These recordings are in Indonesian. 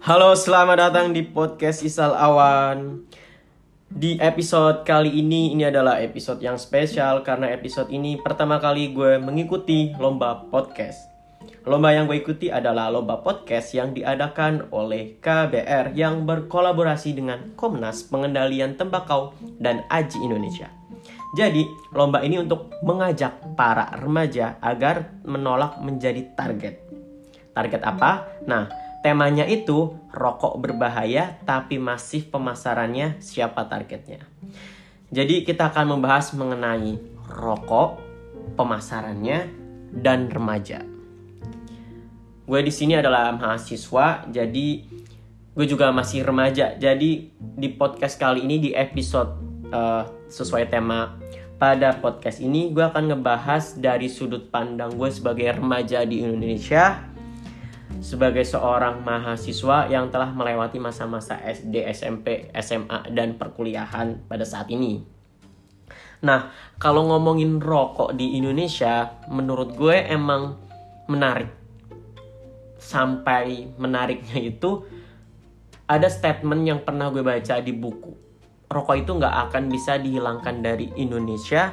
Halo, selamat datang di podcast Isal Awan. Di episode kali ini adalah episode yang spesial karena episode ini pertama kali gue mengikuti lomba podcast. Lomba yang gue ikuti adalah lomba podcast yang diadakan oleh KBR yang berkolaborasi dengan Komnas Pengendalian Tembakau dan AJI Indonesia. Jadi, lomba ini untuk mengajak para remaja agar menolak menjadi target. Target apa? Nah, temanya itu rokok berbahaya tapi masif pemasarannya, siapa targetnya. Jadi kita akan membahas mengenai rokok, pemasarannya, dan remaja. Gue di sini adalah mahasiswa, jadi gue juga masih remaja. Jadi di podcast kali ini, di episode sesuai tema pada podcast ini, gue akan ngebahas dari sudut pandang gue sebagai remaja di Indonesia, sebagai seorang mahasiswa yang telah melewati masa-masa SD, SMP, SMA, dan perkuliahan pada saat ini. Nah, kalau ngomongin rokok di Indonesia, menurut gue emang menarik. Sampai menariknya itu, ada statement yang pernah gue baca di buku. Rokok itu gak akan bisa dihilangkan dari Indonesia,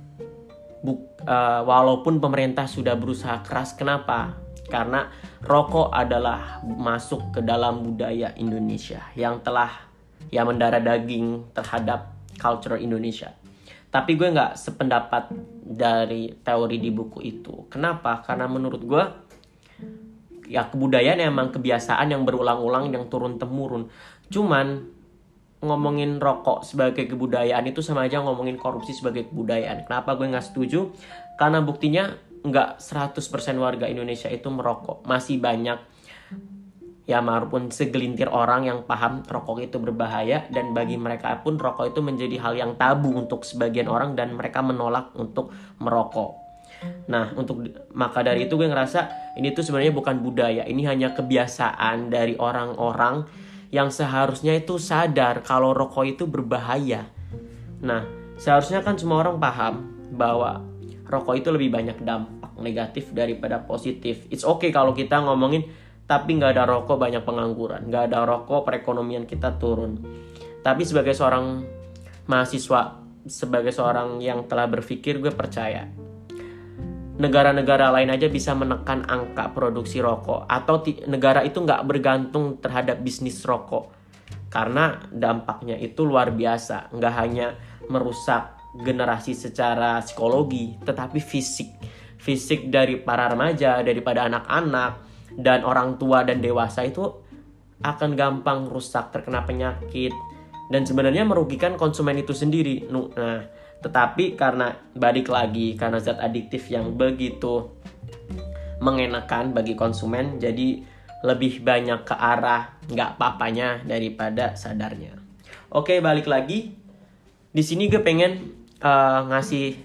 walaupun pemerintah sudah berusaha keras. Kenapa? Karena rokok adalah masuk ke dalam budaya Indonesia yang telah mendarah daging terhadap culture Indonesia. Tapi gue gak sependapat dari teori di buku itu. Kenapa? Karena menurut gue, ya kebudayaan emang kebiasaan yang berulang-ulang, yang turun-temurun. Cuman ngomongin rokok sebagai kebudayaan itu sama aja ngomongin korupsi sebagai kebudayaan. Kenapa gue gak setuju? Karena buktinya nggak 100% warga Indonesia itu merokok. Masih banyak, ya maupun segelintir orang yang paham rokok itu berbahaya, dan bagi mereka pun rokok itu menjadi hal yang tabu untuk sebagian orang dan mereka menolak untuk merokok. Nah, maka dari itu gue ngerasa ini tuh sebenarnya bukan budaya, ini hanya kebiasaan dari orang-orang yang seharusnya itu sadar kalau rokok itu berbahaya. Nah, seharusnya kan semua orang paham bahwa rokok itu lebih banyak dampak negatif daripada positif. It's okay kalau kita ngomongin, tapi gak ada rokok banyak pengangguran, gak ada rokok perekonomian kita turun. Tapi sebagai seorang mahasiswa, sebagai seorang yang telah berpikir, gue percaya negara-negara lain aja bisa menekan angka produksi rokok, atau negara itu gak bergantung terhadap bisnis rokok, karena dampaknya itu luar biasa. Gak hanya merusak generasi secara psikologi, tetapi fisik dari para remaja, daripada anak-anak dan orang tua dan dewasa itu akan gampang rusak, terkena penyakit, dan sebenarnya merugikan konsumen itu sendiri. Nah, tetapi karena balik lagi, karena zat adiktif yang begitu mengenakan bagi konsumen, jadi lebih banyak ke arah nggak apa-apanya daripada sadarnya. Oke, balik lagi. Di sini gue pengen ngasih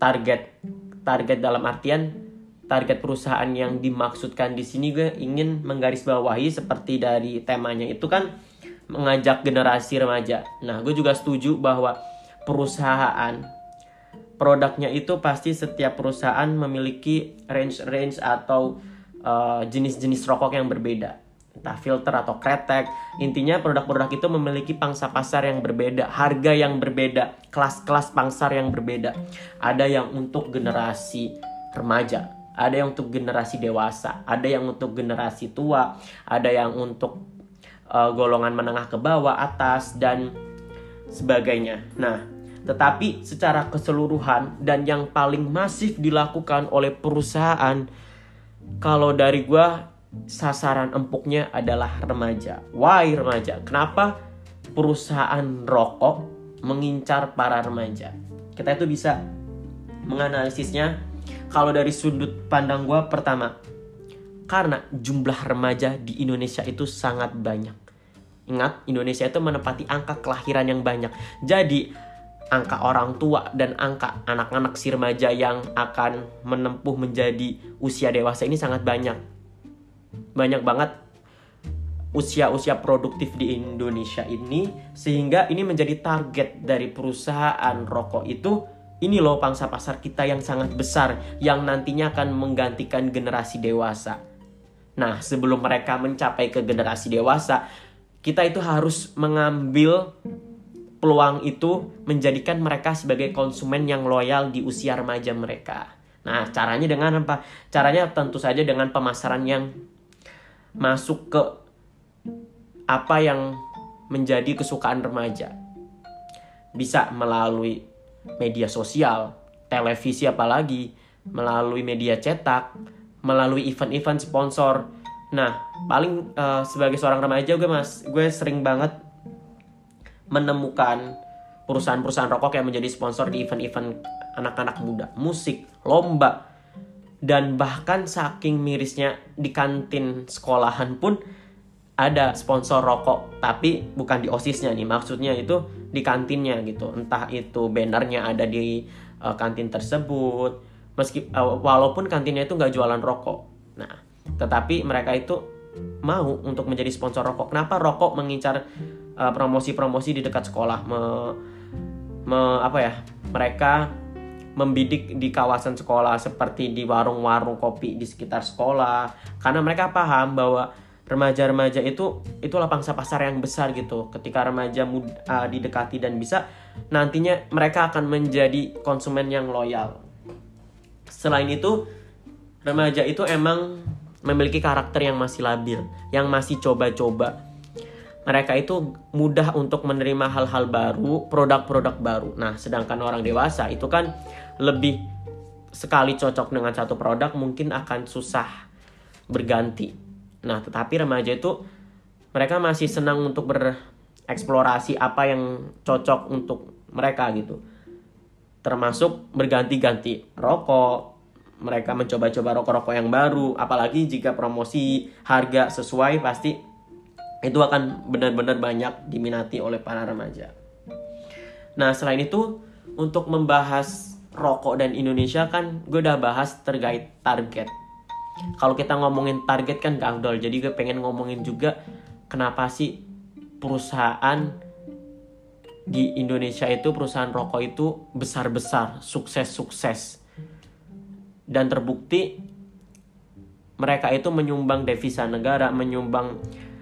target dalam artian target perusahaan yang dimaksudkan di sini. Gue ingin menggarisbawahi seperti dari temanya itu kan mengajak generasi remaja. Nah, gue juga setuju bahwa perusahaan produknya itu pasti setiap perusahaan memiliki range atau jenis-jenis rokok yang berbeda, entah filter atau kretek. Intinya produk-produk itu memiliki pangsa pasar yang berbeda, harga yang berbeda, kelas-kelas pasar yang berbeda. Ada yang untuk generasi remaja, ada yang untuk generasi dewasa, ada yang untuk generasi tua, ada yang untuk golongan menengah ke bawah, atas, dan sebagainya. Nah, tetapi secara keseluruhan dan yang paling masif dilakukan oleh perusahaan, kalau dari gua, sasaran empuknya adalah remaja. Why remaja? Kenapa perusahaan rokok mengincar para remaja? Kita itu bisa menganalisisnya kalau dari sudut pandang gue. Pertama, karena jumlah remaja di Indonesia itu sangat banyak. Ingat, Indonesia itu menempati angka kelahiran yang banyak. Jadi angka orang tua dan angka anak-anak si remaja yang akan menempuh menjadi usia dewasa ini sangat banyak. Banyak banget usia-usia produktif di Indonesia ini, sehingga ini menjadi target dari perusahaan rokok itu. Ini loh pangsa pasar kita yang sangat besar, yang nantinya akan menggantikan generasi dewasa. Nah, sebelum mereka mencapai ke generasi dewasa, kita itu harus mengambil peluang itu, menjadikan mereka sebagai konsumen yang loyal di usia remaja mereka. Nah, caranya dengan apa? Caranya tentu saja dengan pemasaran yang masuk ke apa yang menjadi kesukaan remaja. Bisa melalui media sosial, televisi apalagi, melalui media cetak, melalui event-event sponsor. Nah, paling sebagai seorang remaja gue sering banget menemukan perusahaan-perusahaan rokok yang menjadi sponsor di event-event anak-anak muda, musik, lomba, dan bahkan saking mirisnya di kantin sekolahan pun ada sponsor rokok, tapi bukan di OSIS-nya nih, maksudnya itu di kantinnya gitu. Entah itu bannernya ada di kantin tersebut, walaupun kantinnya itu nggak jualan rokok. Nah, tetapi mereka itu mau untuk menjadi sponsor rokok. Kenapa rokok mengincar promosi-promosi di dekat sekolah? Mereka membidik di kawasan sekolah, seperti di warung-warung kopi di sekitar sekolah, karena mereka paham bahwa remaja-remaja itu lapang pasar yang besar gitu. Ketika remaja didekati dan bisa, nantinya mereka akan menjadi konsumen yang loyal. Selain itu, remaja itu emang memiliki karakter yang masih labil, yang masih coba-coba. Mereka itu mudah untuk menerima hal-hal baru, produk-produk baru. Nah, sedangkan orang dewasa itu kan lebih sekali cocok dengan satu produk mungkin akan susah berganti. Nah, tetapi remaja itu mereka masih senang untuk bereksplorasi apa yang cocok untuk mereka gitu. Termasuk berganti-ganti rokok. Mereka mencoba-coba rokok-rokok yang baru, apalagi jika promosi harga sesuai, pasti itu akan benar-benar banyak diminati oleh para remaja. Nah, selain itu, untuk membahas rokok dan Indonesia kan gue udah bahas terkait target. Kalau kita ngomongin target kan gak afdol, jadi gue pengen ngomongin juga kenapa sih perusahaan di Indonesia itu, perusahaan rokok itu besar-besar, sukses-sukses, dan terbukti mereka itu menyumbang devisa negara, menyumbang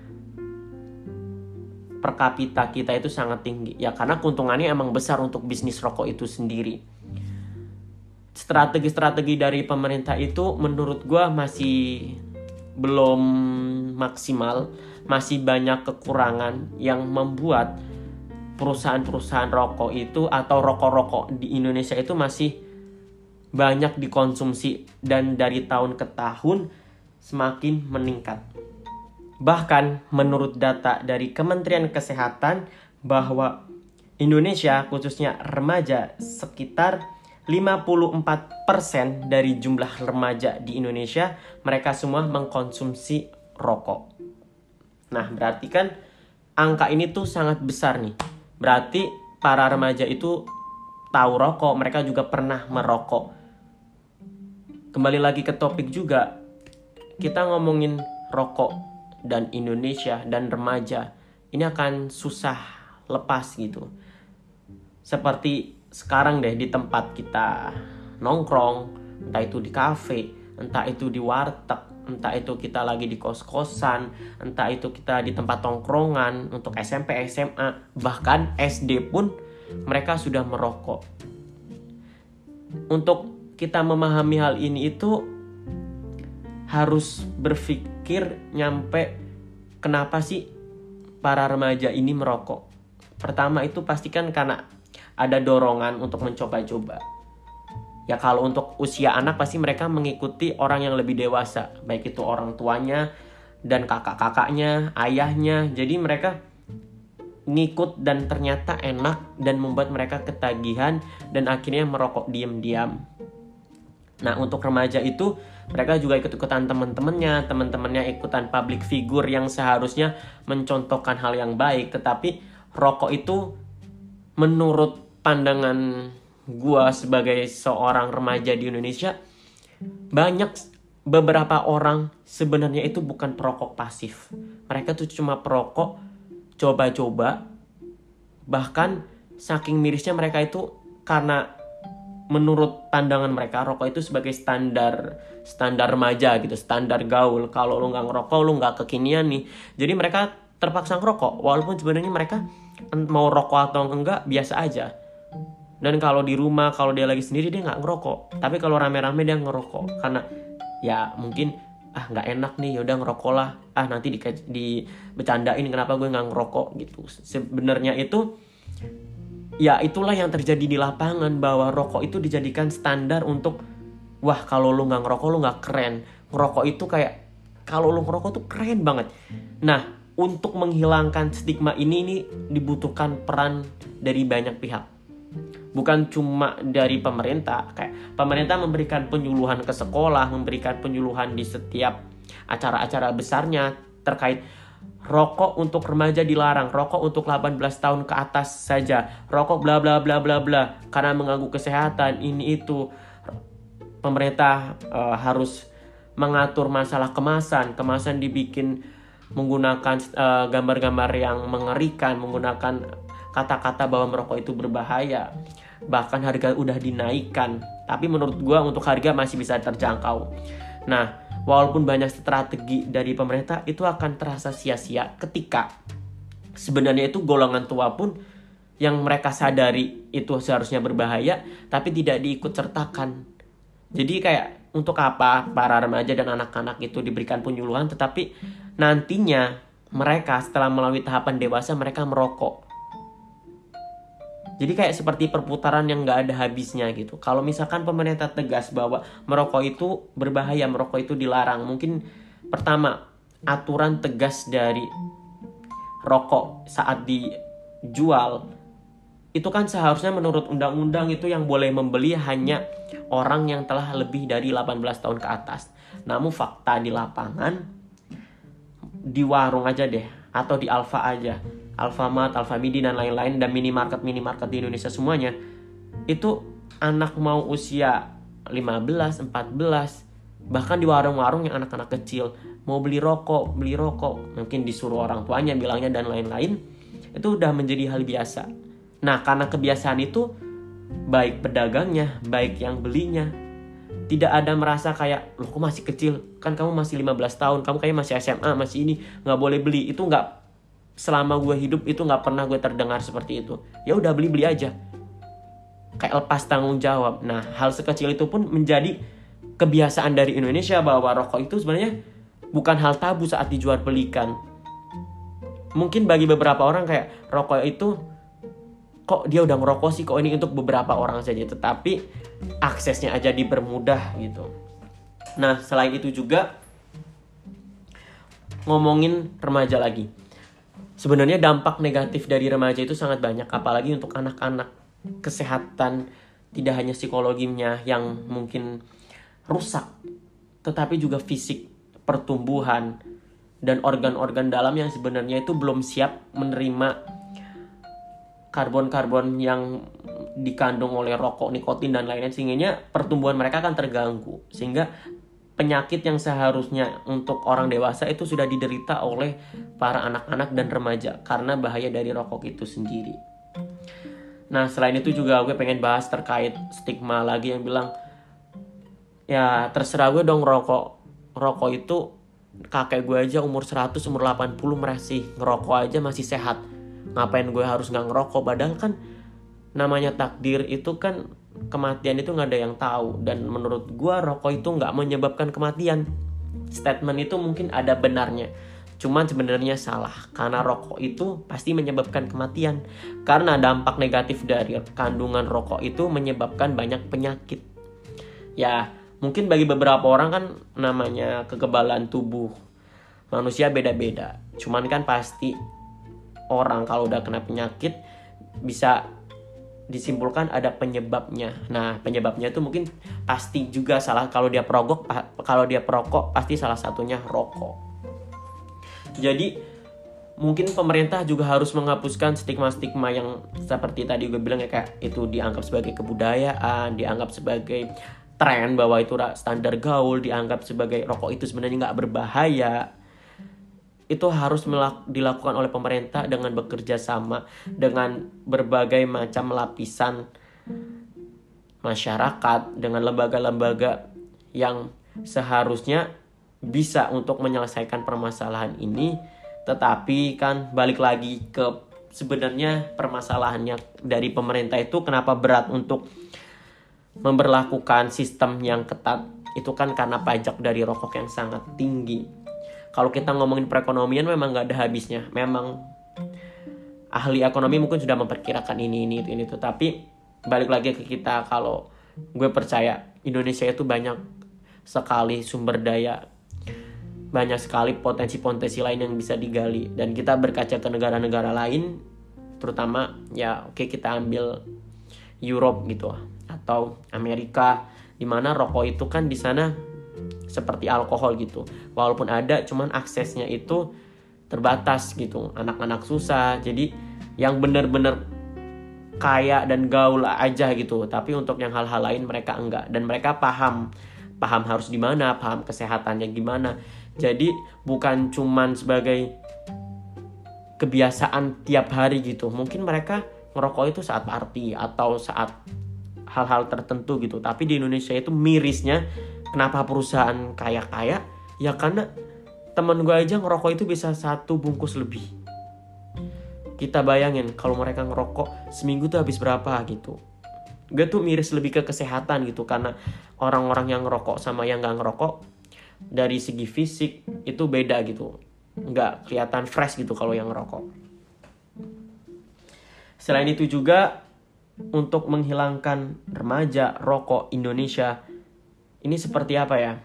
per kapita kita itu sangat tinggi. Ya karena keuntungannya emang besar untuk bisnis rokok itu sendiri. Strategi-strategi dari pemerintah itu menurut gue masih belum maksimal. Masih banyak kekurangan yang membuat perusahaan-perusahaan rokok itu atau rokok-rokok di Indonesia itu masih banyak dikonsumsi, dan dari tahun ke tahun semakin meningkat. Bahkan menurut data dari Kementerian Kesehatan bahwa Indonesia khususnya remaja, sekitar 54% dari jumlah remaja di Indonesia mereka semua mengkonsumsi rokok. Nah, berarti kan angka ini tuh sangat besar nih. Berarti para remaja itu tahu rokok, mereka juga pernah merokok. Kembali lagi ke topik juga, kita ngomongin rokok dan Indonesia dan remaja, ini akan susah lepas gitu. Seperti sekarang deh, di tempat kita nongkrong, entah itu di kafe, entah itu di warteg, entah itu kita lagi di kos-kosan, entah itu kita di tempat tongkrongan untuk SMP, SMA, bahkan SD pun mereka sudah merokok. Untuk kita memahami hal ini itu harus berpikir nyampe kenapa sih para remaja ini merokok. Pertama itu pastikan karena ada dorongan untuk mencoba-coba. Ya kalau untuk usia anak pasti mereka mengikuti orang yang lebih dewasa, baik itu orang tuanya dan kakak-kakaknya, ayahnya. Jadi mereka ngikut dan ternyata enak dan membuat mereka ketagihan dan akhirnya merokok diam-diam. Nah, untuk remaja itu mereka juga ikut-ikutan teman-temannya ikutan public figure yang seharusnya mencontohkan hal yang baik. Tetapi rokok itu menurut pandangan gua sebagai seorang remaja di Indonesia, beberapa orang sebenarnya itu bukan perokok pasif. Mereka tuh cuma perokok coba-coba. Bahkan saking mirisnya mereka itu karena menurut pandangan mereka rokok itu sebagai standar remaja gitu, standar gaul. Kalau lu nggak ngerokok, lu nggak kekinian nih. Jadi mereka terpaksa ngerokok, walaupun sebenarnya mereka mau rokok atau enggak biasa aja. Dan kalau di rumah, kalau dia lagi sendiri dia nggak ngerokok. Tapi kalau rame-rame dia ngerokok karena ya mungkin nggak enak nih, yaudah ngerokok lah. Nanti dibecandain kenapa gue nggak ngerokok gitu. Sebenarnya itu ya itulah yang terjadi di lapangan, bahwa rokok itu dijadikan standar untuk wah kalau lu nggak ngerokok lu nggak keren. Ngerokok itu kayak kalau lu ngerokok tuh keren banget. Nah, untuk menghilangkan stigma ini dibutuhkan peran dari banyak pihak. Bukan cuma dari pemerintah, kayak pemerintah memberikan penyuluhan ke sekolah, memberikan penyuluhan di setiap acara-acara besarnya terkait rokok untuk remaja dilarang, rokok untuk 18 tahun ke atas saja, rokok bla bla bla bla bla karena mengganggu kesehatan ini itu. Pemerintah harus mengatur masalah kemasan dibikin menggunakan gambar-gambar yang mengerikan, menggunakan kata-kata bahwa merokok itu berbahaya. Bahkan harga udah dinaikkan, tapi menurut gue untuk harga masih bisa terjangkau. Nah, walaupun banyak strategi dari pemerintah, itu akan terasa sia-sia ketika sebenarnya itu golongan tua pun yang mereka sadari itu seharusnya berbahaya, tapi tidak diikut sertakan. Jadi kayak untuk apa para remaja dan anak-anak itu diberikan penyuluhan, tetapi nantinya mereka setelah melalui tahapan dewasa mereka merokok. Jadi kayak seperti perputaran yang gak ada habisnya gitu. Kalau misalkan pemerintah tegas bahwa merokok itu berbahaya, merokok itu dilarang, mungkin pertama aturan tegas dari rokok saat dijual itu kan seharusnya menurut undang-undang itu yang boleh membeli hanya orang yang telah lebih dari 18 tahun ke atas. Namun fakta di lapangan, di warung aja deh, atau di Alfa aja, Alfamart, Alfamidi dan lain-lain, dan minimarket di Indonesia semuanya, itu anak mau usia 15, 14, bahkan di warung-warung yang anak-anak kecil mau beli rokok, mungkin disuruh orang tuanya bilangnya dan lain-lain, itu udah menjadi hal biasa. Nah, karena kebiasaan itu, baik pedagangnya, baik yang belinya, tidak ada merasa kayak, loh kok masih kecil, kan kamu masih 15 tahun, kamu kayak masih SMA, masih ini, gak boleh beli. Itu gak, selama gue hidup itu gak pernah gue terdengar seperti itu. Ya udah beli aja, kayak lepas tanggung jawab. Nah, hal sekecil itu pun menjadi kebiasaan dari Indonesia, bahwa rokok itu sebenarnya bukan hal tabu saat dijual belikan. Mungkin bagi beberapa orang kayak rokok itu, kok dia udah ngerokok sih, kok ini untuk beberapa orang saja, tetapi aksesnya aja dipermudah gitu. Nah, selain itu juga ngomongin remaja lagi. Sebenarnya dampak negatif dari remaja itu sangat banyak, apalagi untuk anak-anak. Kesehatan tidak hanya psikologinya yang mungkin rusak, tetapi juga fisik, pertumbuhan, dan organ-organ dalam yang sebenarnya itu belum siap menerima karbon-karbon yang dikandung oleh rokok, nikotin, dan lain-lain, sehingga pertumbuhan mereka akan terganggu. Sehingga penyakit yang seharusnya untuk orang dewasa itu sudah diderita oleh para anak-anak dan remaja karena bahaya dari rokok itu sendiri. Nah, selain itu juga gue pengen bahas terkait stigma lagi yang bilang, ya terserah gue dong rokok itu, kakek gue aja umur 100, umur 80 masih ngerokok aja masih sehat. Ngapain gue harus gak ngerokok? Padahal kan namanya takdir itu kan, kematian itu gak ada yang tahu. Dan menurut gue rokok itu gak menyebabkan kematian. Statement itu mungkin ada benarnya, cuman sebenarnya salah, karena rokok itu pasti menyebabkan kematian. Karena dampak negatif dari kandungan rokok itu menyebabkan banyak penyakit. Ya mungkin bagi beberapa orang kan namanya kekebalan tubuh manusia beda-beda, cuman kan pasti orang kalau udah kena penyakit bisa disimpulkan ada penyebabnya. Nah, penyebabnya itu mungkin pasti juga salah. Kalau dia perokok pasti salah satunya rokok. Jadi mungkin pemerintah juga harus menghapuskan stigma-stigma yang seperti tadi gue bilang ya, kayak itu dianggap sebagai kebudayaan, dianggap sebagai tren, bahwa itu standar gaul, dianggap sebagai rokok itu sebenarnya nggak berbahaya. Itu harus dilakukan oleh pemerintah dengan bekerja sama dengan berbagai macam lapisan masyarakat, dengan lembaga-lembaga yang seharusnya bisa untuk menyelesaikan permasalahan ini. Tetapi kan balik lagi ke sebenarnya permasalahannya dari pemerintah itu kenapa berat untuk memberlakukan sistem yang ketat, itu kan karena pajak dari rokok yang sangat tinggi. Kalau kita ngomongin perekonomian memang gak ada habisnya. Memang ahli ekonomi mungkin sudah memperkirakan ini itu. Tapi balik lagi ke kita, kalau gue percaya Indonesia itu banyak sekali sumber daya, banyak sekali potensi-potensi lain yang bisa digali. Dan kita berkaca ke negara-negara lain, terutama ya oke, kita ambil Europe gitu atau Amerika, dimana rokok itu kan di sana seperti alkohol gitu. Walaupun ada, cuman aksesnya itu terbatas gitu. Anak-anak susah. Jadi yang benar-benar kaya dan gaul aja gitu. Tapi untuk yang hal-hal lain mereka enggak. Dan mereka paham harus di mana, paham kesehatannya gimana. Jadi bukan cuman sebagai kebiasaan tiap hari gitu. Mungkin mereka ngerokok itu saat party atau saat hal-hal tertentu gitu. Tapi di Indonesia itu mirisnya, kenapa perusahaan kaya-kaya? Ya karena temen gue aja ngerokok itu bisa 1 bungkus lebih. Kita bayangin kalau mereka ngerokok seminggu tuh habis berapa gitu. Gue tuh miris lebih ke kesehatan gitu. Karena orang-orang yang ngerokok sama yang gak ngerokok, dari segi fisik itu beda gitu. Gak kelihatan fresh gitu kalau yang ngerokok. Selain itu juga, untuk menghilangkan remaja rokok Indonesia ini seperti apa ya?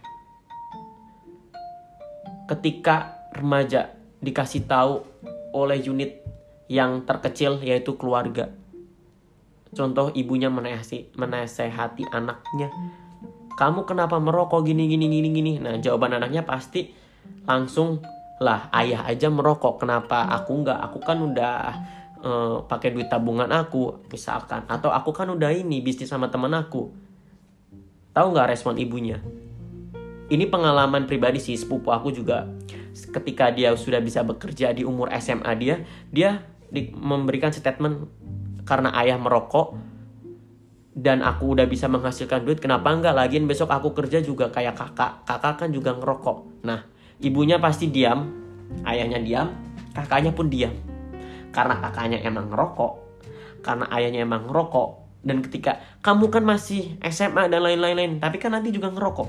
Ketika remaja dikasih tahu oleh unit yang terkecil, yaitu keluarga. Contoh, ibunya menasehati anaknya, kamu kenapa merokok gini. Nah, jawaban anaknya pasti langsung, lah ayah aja merokok, kenapa aku enggak? Aku kan udah pakai duit tabungan aku misalkan, atau aku kan udah ini bisnis sama teman aku. Tahu nggak respon ibunya? Ini pengalaman pribadi sih, sepupu aku juga ketika dia sudah bisa bekerja di umur SMA, dia memberikan statement, karena ayah merokok dan aku udah bisa menghasilkan duit, kenapa enggak, lagian besok aku kerja juga kayak kakak kan juga ngerokok. Nah, ibunya pasti diam, ayahnya diam, kakaknya pun diam. Karena kakaknya emang ngerokok, karena ayahnya emang ngerokok. Dan ketika kamu kan masih SMA dan lain-lain, tapi kan nanti juga ngerokok.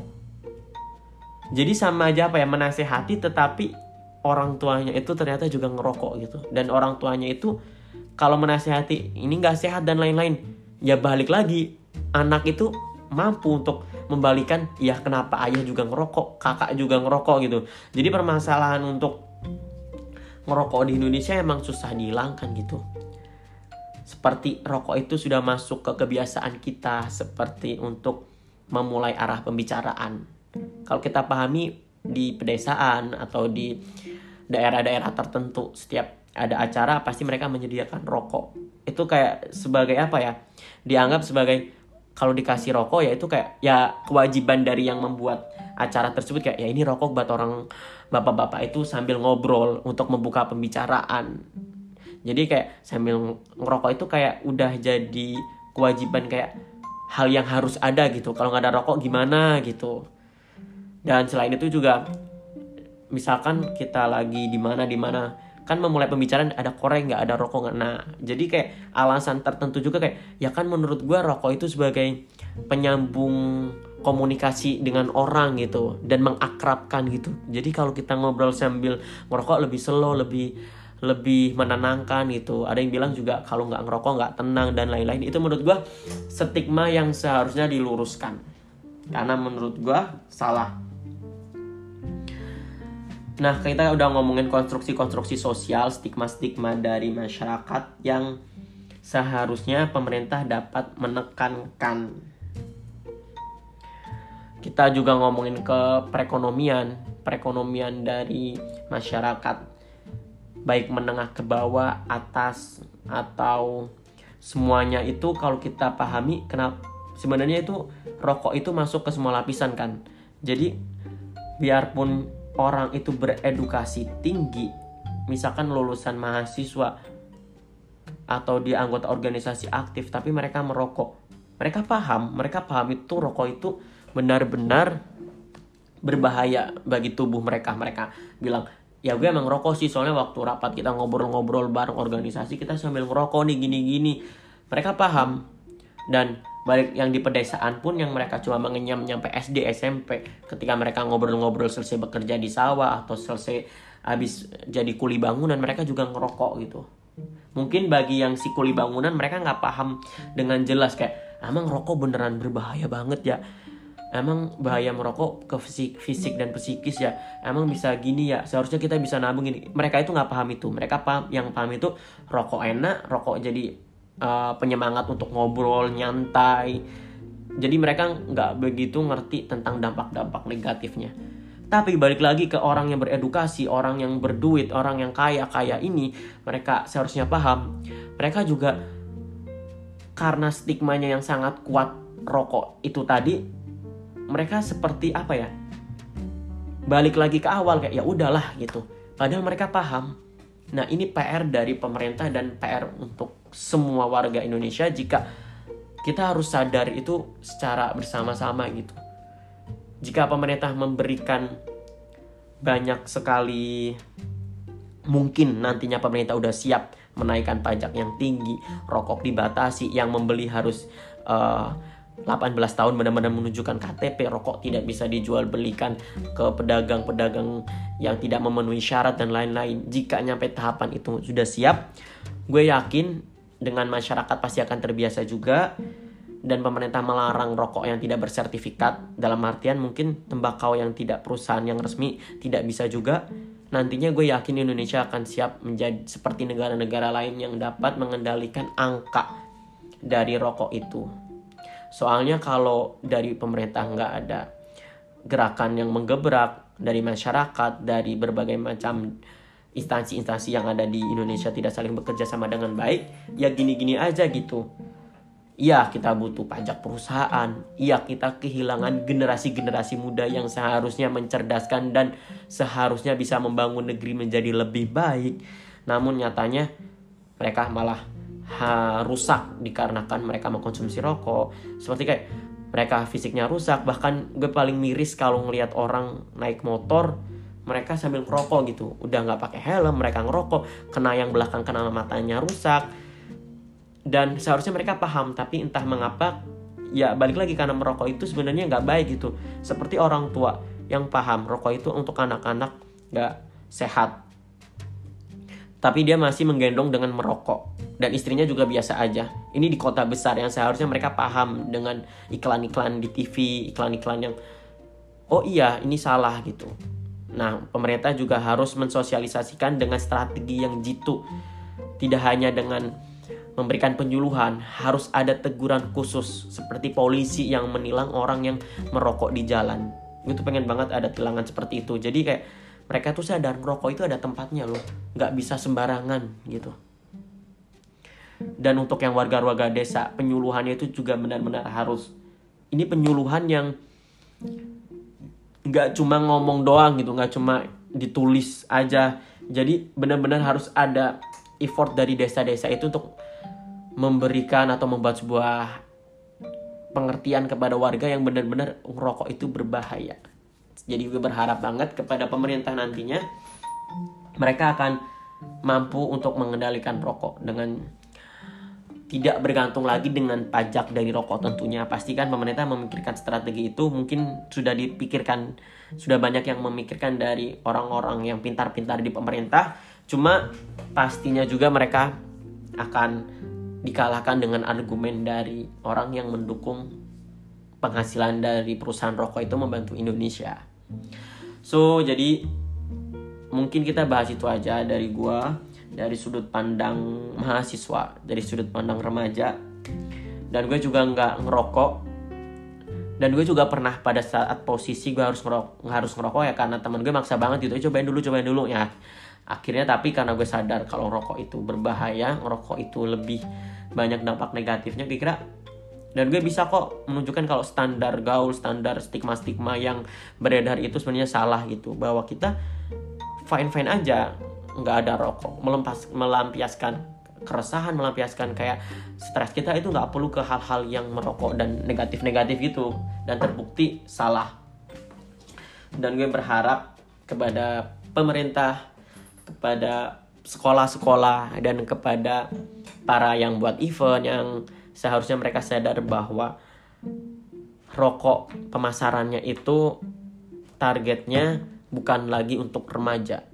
Jadi sama aja menasehati, tetapi orang tuanya itu ternyata juga ngerokok gitu. Dan orang tuanya itu kalau menasehati ini gak sehat dan lain-lain, ya balik lagi, anak itu mampu untuk membalikan, ya kenapa ayah juga ngerokok, kakak juga ngerokok gitu. Jadi permasalahan untuk ngerokok di Indonesia emang susah dihilangkan gitu. Seperti rokok itu sudah masuk ke kebiasaan kita, seperti untuk memulai arah pembicaraan. Kalau kita pahami di pedesaan atau di daerah-daerah tertentu, setiap ada acara pasti mereka menyediakan rokok. Itu kayak sebagai dianggap sebagai, kalau dikasih rokok ya itu kayak ya kewajiban dari yang membuat acara tersebut, kayak ya ini rokok buat orang bapak-bapak itu sambil ngobrol untuk membuka pembicaraan. Jadi kayak sambil ngerokok itu kayak udah jadi kewajiban, kayak hal yang harus ada gitu. Kalau nggak ada rokok gimana gitu. Dan selain itu juga, misalkan kita lagi di mana kan memulai pembicaraan, ada koreng nggak, ada rokok nggak. Nah, jadi kayak alasan tertentu juga, kayak ya kan menurut gue rokok itu sebagai penyambung komunikasi dengan orang gitu, dan mengakrabkan gitu. Jadi kalau kita ngobrol sambil ngerokok lebih slow, lebih menenangkan gitu. Ada yang bilang juga kalau nggak ngerokok nggak tenang dan lain-lain. Itu menurut gue stigma yang seharusnya diluruskan, karena menurut gue salah. Nah, kita udah ngomongin konstruksi-konstruksi sosial, stigma-stigma dari masyarakat yang seharusnya pemerintah dapat menekankan. Kita juga ngomongin ke perekonomian dari masyarakat, baik menengah ke bawah, atas, atau semuanya itu kalau kita pahami, kenapa sebenarnya itu rokok itu masuk ke semua lapisan kan. Jadi biarpun orang itu beredukasi tinggi, misalkan lulusan mahasiswa atau dia anggota organisasi aktif, tapi mereka merokok, mereka paham itu rokok itu benar-benar berbahaya bagi tubuh mereka. Mereka bilang, ya gue emang ngerokok sih, soalnya waktu rapat kita ngobrol-ngobrol bareng organisasi kita sambil ngerokok nih gini-gini. Mereka paham. Dan balik yang di pedesaan pun yang mereka cuma mengenyam nyampe SD, SMP, ketika mereka ngobrol-ngobrol selesai bekerja di sawah atau selesai habis jadi kuli bangunan, mereka juga ngerokok gitu. Mungkin bagi yang si kuli bangunan mereka nggak paham dengan jelas, kayak emang rokok beneran berbahaya banget ya, emang bahaya merokok ke fisik dan psikis ya, emang bisa gini ya, seharusnya kita bisa nabung ini. Mereka itu nggak paham itu. Mereka paham, yang paham itu rokok enak, rokok jadi penyemangat untuk ngobrol nyantai. Jadi mereka nggak begitu ngerti tentang dampak-dampak negatifnya. Tapi balik lagi ke orang yang beredukasi, orang yang berduit, orang yang kaya ini, mereka seharusnya paham. Mereka juga karena stigmanya yang sangat kuat rokok itu tadi, mereka seperti apa ya? Balik lagi ke awal, kayak ya udahlah gitu. Padahal mereka paham. Nah, ini PR dari pemerintah dan PR untuk semua warga Indonesia, jika kita harus sadar itu secara bersama-sama gitu. Jika pemerintah memberikan banyak sekali, mungkin nantinya pemerintah udah siap menaikkan pajak yang tinggi, rokok dibatasi, yang membeli harus 18 tahun benar-benar menunjukkan KTP, rokok tidak bisa dijual belikan ke pedagang-pedagang yang tidak memenuhi syarat dan lain-lain. Jika nyampe tahapan itu sudah siap, gue yakin dengan masyarakat pasti akan terbiasa juga. Dan pemerintah melarang rokok yang tidak bersertifikat, dalam artian mungkin tembakau yang tidak perusahaan yang resmi tidak bisa juga. Nantinya gue yakin Indonesia akan siap menjadi seperti negara-negara lain yang dapat mengendalikan angka dari rokok itu. Soalnya kalau dari pemerintah nggak ada gerakan yang menggebrak, dari masyarakat, dari berbagai macam instansi-instansi yang ada di Indonesia tidak saling bekerja sama dengan baik, ya gini-gini aja gitu. Iya, kita butuh pajak perusahaan. Iya, kita kehilangan generasi-generasi muda yang seharusnya mencerdaskan dan seharusnya bisa membangun negeri menjadi lebih baik. Namun nyatanya mereka malah rusak dikarenakan mereka mengkonsumsi rokok. Seperti kayak mereka fisiknya rusak. Bahkan gue paling miris kalau ngelihat orang naik motor, mereka sambil ngerokok gitu. Udah gak pakai helm, mereka ngerokok, kena yang belakang, kena matanya rusak. Dan seharusnya mereka paham, tapi entah mengapa ya balik lagi, karena merokok itu sebenarnya nggak baik gitu. Seperti orang tua yang paham rokok itu untuk anak-anak nggak sehat, tapi dia masih menggendong dengan merokok, dan istrinya juga biasa aja. Ini di kota besar yang seharusnya mereka paham dengan iklan-iklan di TV, iklan-iklan yang oh iya ini salah gitu. Nah, pemerintah juga harus mensosialisasikan dengan strategi yang jitu, tidak hanya dengan memberikan penyuluhan, harus ada teguran khusus seperti polisi yang menilang orang yang merokok di jalan. Gue tuh pengen banget ada tilangan seperti itu. Jadi kayak mereka tuh sadar merokok itu ada tempatnya loh, nggak bisa sembarangan gitu. Dan untuk yang warga-warga desa, penyuluhannya itu juga benar-benar harus. Ini penyuluhan yang nggak cuma ngomong doang gitu, nggak cuma ditulis aja. Jadi benar-benar harus ada effort dari desa-desa itu untuk memberikan atau membuat sebuah pengertian kepada warga yang benar-benar rokok itu berbahaya. Jadi gue berharap banget kepada pemerintah nantinya mereka akan mampu untuk mengendalikan rokok dengan tidak bergantung lagi dengan pajak dari rokok tentunya. Pastikan pemerintah memikirkan strategi itu, mungkin sudah dipikirkan, sudah banyak yang memikirkan dari orang-orang yang pintar-pintar di pemerintah. Cuma pastinya juga mereka akan dikalahkan dengan argumen dari orang yang mendukung penghasilan dari perusahaan rokok itu membantu Indonesia. So, jadi mungkin kita bahas itu aja dari gua, dari sudut pandang mahasiswa, dari sudut pandang remaja. Dan gue juga nggak ngerokok. Dan gue juga pernah pada saat posisi gue harus ngerokok ya, karena teman gue maksa banget gitu, cobain dulu ya. Akhirnya tapi karena gue sadar kalau rokok itu berbahaya, ngerokok itu lebih banyak dampak negatifnya, gue kira, dan gue bisa kok menunjukkan kalau standar gaul, standar stigma-stigma yang beredar itu sebenarnya salah gitu, bahwa kita fine-fine aja nggak ada rokok, melampiaskan keresahan, melampiaskan kayak stres kita, itu nggak perlu ke hal-hal yang merokok dan negatif-negatif gitu, dan terbukti salah. Dan gue berharap kepada pemerintah, kepada sekolah-sekolah, dan kepada para yang buat event, yang seharusnya mereka sadar bahwa rokok pemasarannya itu targetnya bukan lagi untuk remaja.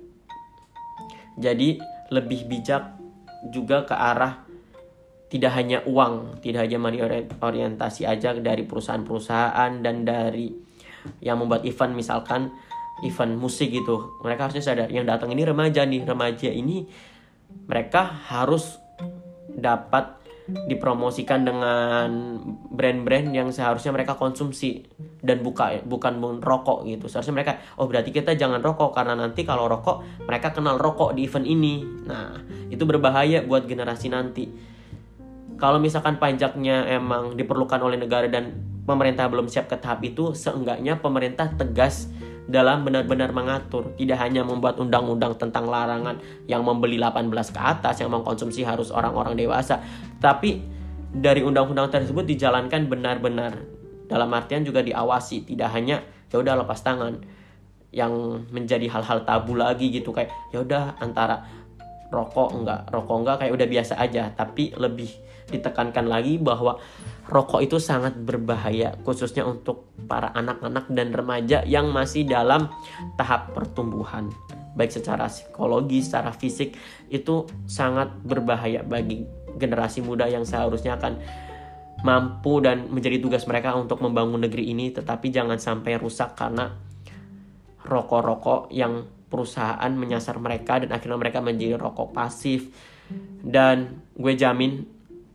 Jadi lebih bijak juga ke arah tidak hanya uang, tidak hanya money orientasi aja dari perusahaan-perusahaan dan dari yang membuat event, misalkan event musik gitu. Mereka harusnya sadar yang datang ini remaja nih. Remaja ini mereka harus dapat dipromosikan dengan brand-brand yang seharusnya mereka konsumsi dan bukan rokok gitu. Seharusnya mereka, berarti kita jangan rokok karena nanti kalau rokok mereka kenal rokok di event ini. Nah, itu berbahaya buat generasi nanti. Kalau misalkan pajaknya emang diperlukan oleh negara dan pemerintah belum siap ke tahap itu, seenggaknya pemerintah tegas dalam benar-benar mengatur, tidak hanya membuat undang-undang tentang larangan yang membeli 18 ke atas, yang mengkonsumsi harus orang-orang dewasa, tapi dari undang-undang tersebut dijalankan benar-benar, dalam artian juga diawasi, tidak hanya ya udah lepas tangan, yang menjadi hal-hal tabu lagi gitu, kayak ya udah antara rokok enggak kayak udah biasa aja, tapi lebih ditekankan lagi bahwa rokok itu sangat berbahaya, khususnya untuk para anak-anak dan remaja yang masih dalam tahap pertumbuhan, baik secara psikologi, secara fisik, itu sangat berbahaya bagi generasi muda yang seharusnya akan mampu dan menjadi tugas mereka untuk membangun negeri ini, tetapi jangan sampai rusak karena rokok-rokok yang perusahaan menyasar mereka dan akhirnya mereka menjadi rokok pasif. Dan gue jamin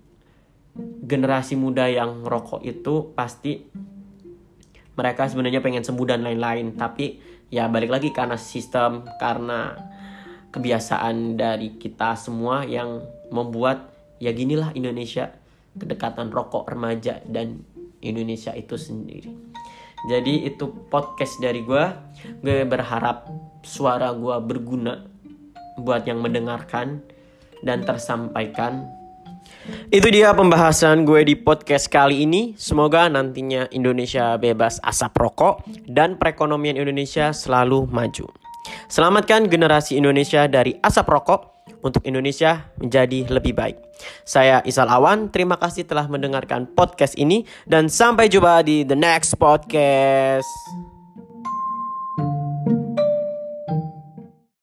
generasi muda yang rokok itu pasti mereka sebenarnya pengen sembuh dan lain-lain, tapi ya balik lagi karena sistem, karena kebiasaan dari kita semua yang membuat ya ginilah Indonesia, kedekatan rokok remaja dan Indonesia itu sendiri. Jadi itu podcast dari gue berharap suara gue berguna buat yang mendengarkan dan tersampaikan. Itu dia pembahasan gue di podcast kali ini. Semoga nantinya Indonesia bebas asap rokok dan perekonomian Indonesia selalu maju. Selamatkan generasi Indonesia dari asap rokok untuk Indonesia menjadi lebih baik. Saya Isal Awan, terima kasih telah mendengarkan podcast ini dan sampai jumpa di the next podcast.